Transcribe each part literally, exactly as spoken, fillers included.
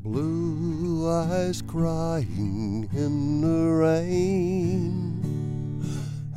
Blue eyes crying in the rain.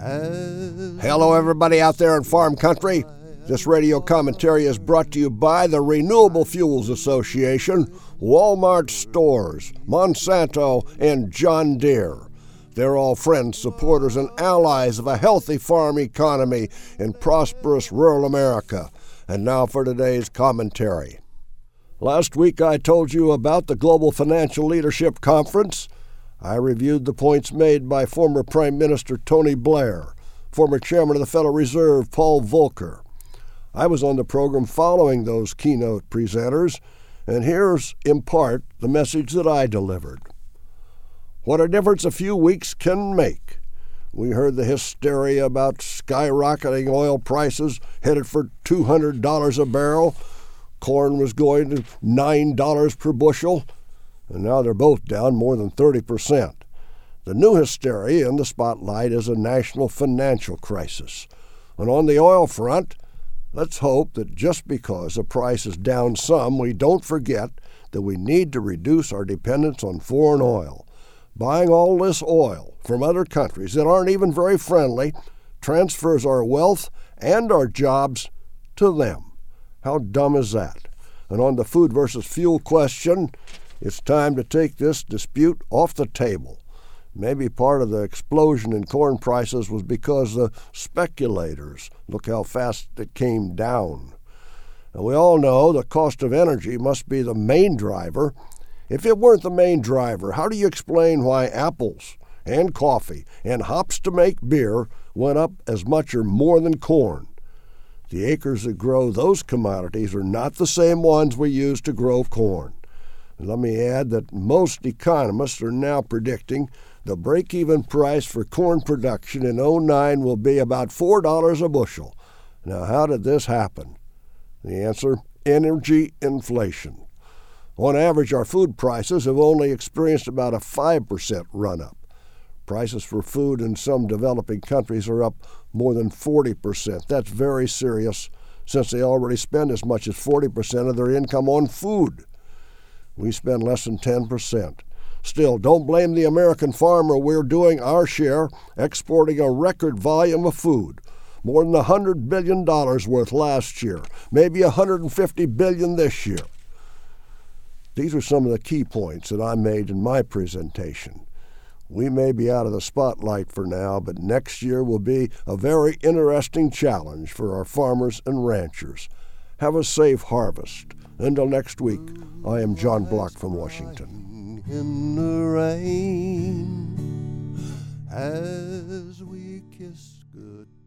As Hello, everybody out there in farm country. This radio commentary is brought to you by the Renewable Fuels Association, Walmart Stores, Monsanto, and John Deere. They're all friends, supporters, and allies of a healthy farm economy in prosperous rural America. And now for today's commentary. Last week I told you about the Global Financial Leadership Conference. I reviewed the points made by former Prime Minister Tony Blair, former Chairman of the Federal Reserve Paul Volcker. I was on the program following those keynote presenters, and here's, in part, the message that I delivered. What a difference a few weeks can make. We heard the hysteria about skyrocketing oil prices headed for two hundred dollars a barrel. Corn was going to nine dollars per bushel, and now they're both down more than thirty percent. The new hysteria in the spotlight is a national financial crisis. And on the oil front, let's hope that just because the price is down some, we don't forget that we need to reduce our dependence on foreign oil. Buying all this oil from other countries that aren't even very friendly transfers our wealth and our jobs to them. How dumb is that? And on the food versus fuel question, it's time to take this dispute off the table. Maybe part of the explosion in corn prices was because the speculators, look how fast it came down. And we all know the cost of energy must be the main driver. If it weren't the main driver, how do you explain why apples and coffee and hops to make beer went up as much or more than corn? The acres that grow those commodities are not the same ones we use to grow corn. And let me add that most economists are now predicting the break-even price for corn production in oh nine will be about four dollars a bushel. Now, how did this happen? The answer, energy inflation. On average, our food prices have only experienced about a five percent run-up. Prices for food in some developing countries are up more than forty percent. That's very serious, since they already spend as much as forty percent of their income on food. We spend less than ten percent. Still, don't blame the American farmer. We're doing our share, exporting a record volume of food, more than one hundred billion dollars worth last year, maybe one hundred fifty billion dollars this year. These are some of the key points that I made in my presentation. We may be out of the spotlight for now, but next year will be a very interesting challenge for our farmers and ranchers. Have a safe harvest. Until next week, I am John Block from Washington. In the rain, as we kiss goodbye.